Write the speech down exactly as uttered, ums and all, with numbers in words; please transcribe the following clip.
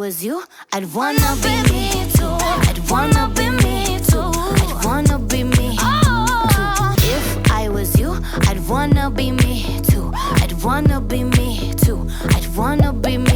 was you, I'd wanna be me too. I'd wanna be me too. I'd wanna be me too. If I was you, I'd wanna be me too. I'd wanna be me too. I'd wanna be me